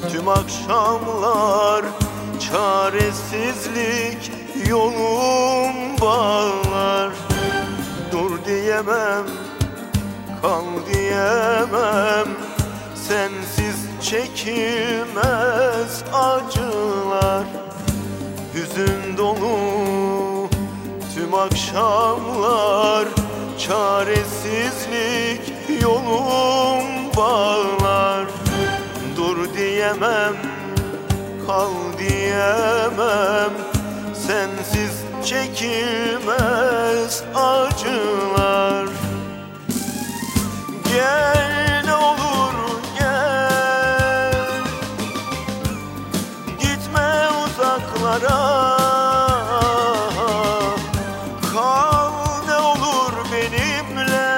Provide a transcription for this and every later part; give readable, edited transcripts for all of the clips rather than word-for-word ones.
tüm akşamlar çaresizlik yolum bağlar. Dur diyemem, kal diyemem, sensiz çekilmez acılar. Hüzün dolu tüm akşamlar çaresizlik yolum bağlar. Dur diyemem, kal diyemem, sensiz çekilmez acılar. Gel ne olur gel, gitme uzaklara. Kal ne olur benimle,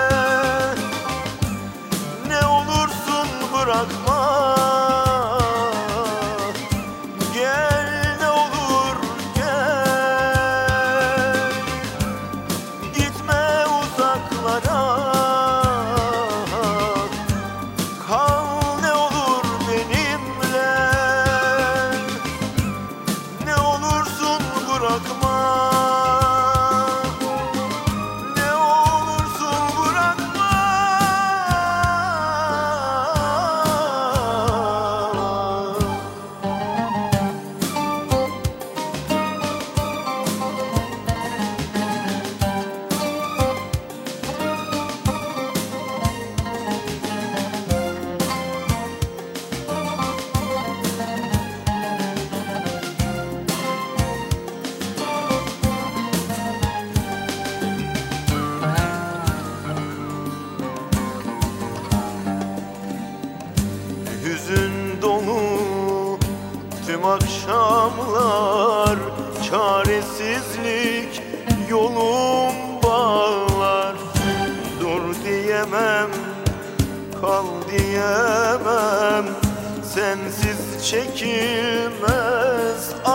ne olursun bırakma. Gel ne olur gel, gitme uzaklara. Kal ne olur benimle, ne olursun bırakma. Ne olursun bırakma. Hüzün dolu tüm akşamlar çaresizlik yolum bağlar. Dur diyemem, kal diyemem, sensiz çekilmez